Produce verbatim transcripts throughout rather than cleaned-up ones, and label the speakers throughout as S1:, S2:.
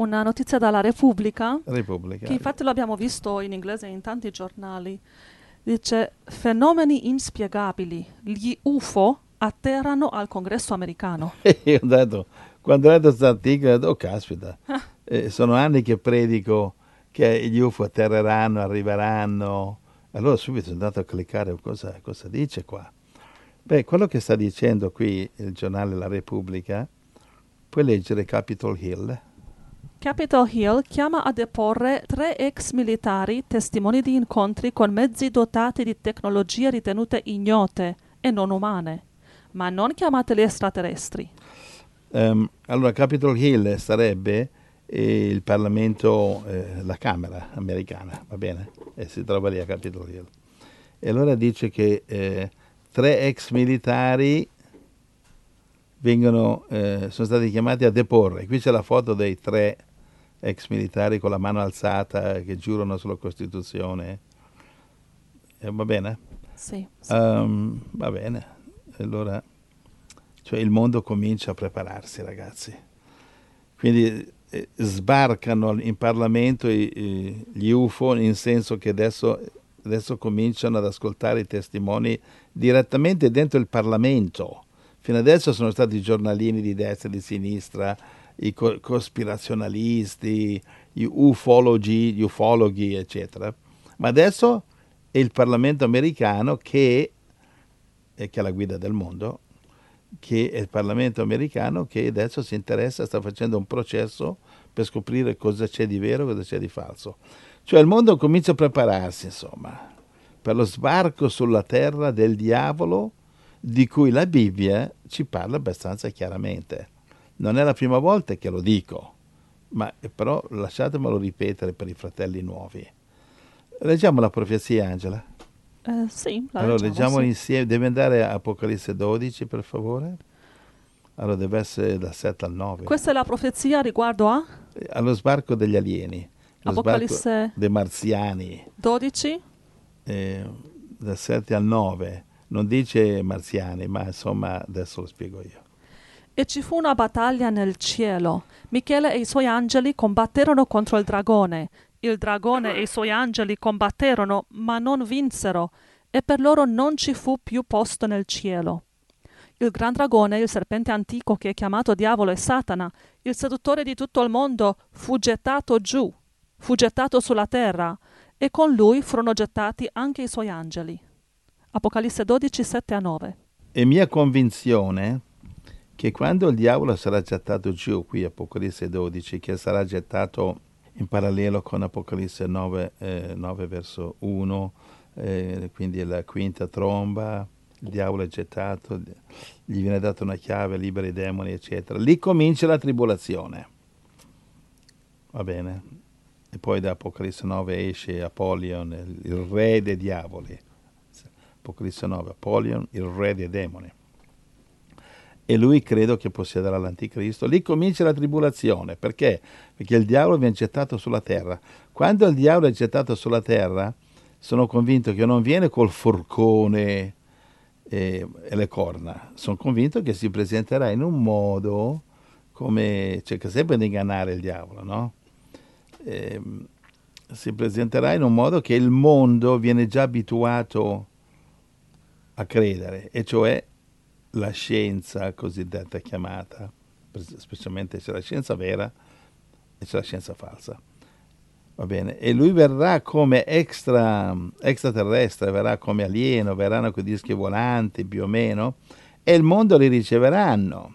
S1: una notizia dalla Repubblica,
S2: Repubblica.
S1: che infatti lo abbiamo visto in inglese in tanti giornali. Dice: fenomeni inspiegabili, gli U F O atterrano al congresso americano.
S2: E io ho detto, quando ho letto questo articolo, ho detto, oh caspita, eh, sono anni che predico che gli U F O atterreranno, arriveranno. Allora subito sono andato a cliccare cosa, cosa dice qua. Beh, quello che sta dicendo qui il giornale La Repubblica, puoi leggere Capitol Hill.
S1: Capitol Hill chiama a deporre tre ex militari testimoni di incontri con mezzi dotati di tecnologie ritenute ignote e non umane, ma non chiamateli extraterrestri.
S2: Um, allora, Capitol Hill sarebbe eh, il Parlamento, eh, la Camera americana, va bene? E si trova lì a Capitol Hill. E allora dice che eh, tre ex militari vengono, eh, sono stati chiamati a deporre. Qui c'è la foto dei tre ex militari con la mano alzata che giurano sulla Costituzione. Eh, va bene?
S1: Sì. sì.
S2: Um, va bene. Allora, cioè il mondo comincia a prepararsi, ragazzi. Quindi eh, sbarcano in Parlamento i, i, gli U F O, in senso che adesso, adesso cominciano ad ascoltare i testimoni direttamente dentro il Parlamento. Fino adesso sono stati i giornalini di destra e di sinistra, i co- cospirazionalisti, gli ufologi, gli ufologhi, eccetera. Ma adesso è il Parlamento americano che, che è la guida del mondo, che è il Parlamento americano che adesso si interessa, sta facendo un processo per scoprire cosa c'è di vero e cosa c'è di falso. Cioè il mondo comincia a prepararsi, insomma, per lo sbarco sulla terra del diavolo, di cui la Bibbia ci parla abbastanza chiaramente. Non è la prima volta che lo dico, ma però lasciatemelo ripetere per i fratelli nuovi. Leggiamo la profezia, Angela.
S1: Eh, sì, la
S2: Allora,
S1: leggiamo,
S2: leggiamo
S1: sì.
S2: insieme. Deve andare a Apocalisse dodici, per favore. Allora, deve essere da sette al nove.
S1: Questa è la profezia riguardo a
S2: Allo sbarco degli alieni, lo
S1: Apocalisse
S2: sbarco dei marziani,
S1: dodici.
S2: eh, da sette al nove. Non dice marziani, ma insomma adesso lo spiego io.
S1: E ci fu una battaglia nel cielo. Michele e i suoi angeli combatterono contro il dragone. Il dragone e i suoi angeli combatterono, ma non vinsero, e per loro non ci fu più posto nel cielo. Il gran dragone, il serpente antico che è chiamato Diavolo e Satana, il seduttore di tutto il mondo, fu gettato giù, fu gettato sulla terra, e con lui furono gettati anche i suoi angeli. Apocalisse dodici, sette a nove.
S2: È mia convinzione che quando il diavolo sarà gettato giù, qui Apocalisse dodici, che sarà gettato in parallelo con Apocalisse nove, eh, nove verso uno, eh, quindi la quinta tromba, il diavolo è gettato, gli viene data una chiave, libera i demoni, eccetera. Lì comincia la tribolazione. Va bene? E poi da Apocalisse nove esce Apolion, il, il re dei diavoli. Apocalisse nove, Apolion, il re dei demoni. E lui credo che possiederà l'anticristo. Lì comincia la tribolazione. Perché? Perché il diavolo viene gettato sulla terra. Quando il diavolo è gettato sulla terra, sono convinto che non viene col forcone e, e le corna. Sono convinto che si presenterà in un modo come cerca sempre di ingannare il diavolo, no? E, si presenterà in un modo che il mondo viene già abituato a credere, e cioè la scienza cosiddetta chiamata, specialmente c'è la scienza vera e c'è la scienza falsa. Va bene? E lui verrà come extra, extraterrestre, verrà come alieno, verranno con dischi volanti più o meno, e il mondo li riceveranno.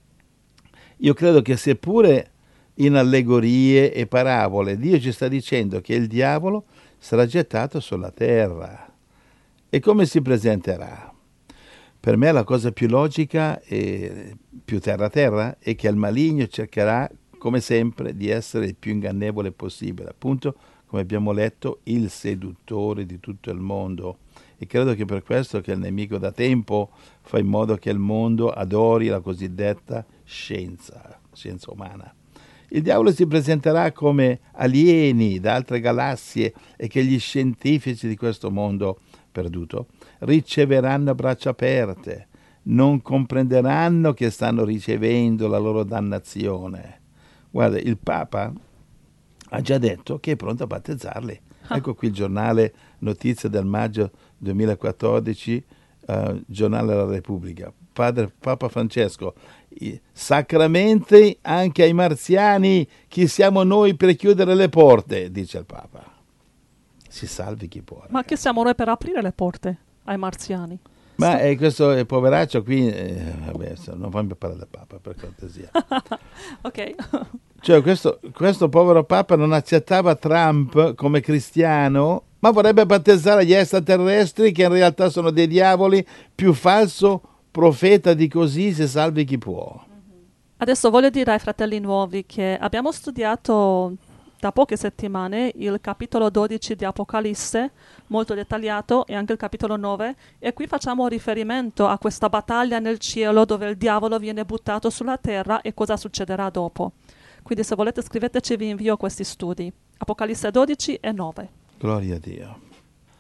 S2: Io credo che seppure in allegorie e parabole Dio ci sta dicendo che il diavolo sarà gettato sulla terra. E come si presenterà? Per me la cosa più logica e più terra-terra è che il maligno cercherà, come sempre, di essere il più ingannevole possibile. Appunto, come abbiamo letto, il seduttore di tutto il mondo. E credo che per questo che il nemico da tempo fa in modo che il mondo adori la cosiddetta scienza, scienza umana. Il diavolo si presenterà come alieni da altre galassie e che gli scientifici di questo mondo perduto riceveranno a braccia aperte, non comprenderanno che stanno ricevendo la loro dannazione. Guarda, il Papa ha già detto che è pronto a battezzarli.
S1: Ah.
S2: Ecco qui il giornale Notizie del maggio duemilaquattordici, uh, giornale della Repubblica. Padre Papa Francesco, i sacramenti anche ai marziani, chi siamo noi per chiudere le porte, dice il Papa. Si salvi chi può.
S1: Ma che siamo noi per aprire le porte ai marziani?
S2: Ma eh, questo eh, poveraccio qui, eh, vabbè, non fammi parlare del Papa, per cortesia.
S1: Ok.
S2: Cioè questo, questo povero Papa non accettava Trump come cristiano, ma vorrebbe battezzare gli extraterrestri che in realtà sono dei diavoli, più falso profeta di così, se salvi chi può.
S1: Adesso voglio dire ai fratelli nuovi che abbiamo studiato da poche settimane il capitolo dodici di Apocalisse, molto dettagliato, e anche il capitolo nove, e qui facciamo riferimento a questa battaglia nel cielo dove il diavolo viene buttato sulla terra e cosa succederà dopo. Quindi se volete scriveteci, vi invio questi studi. Apocalisse dodici e nove.
S2: Gloria a Dio.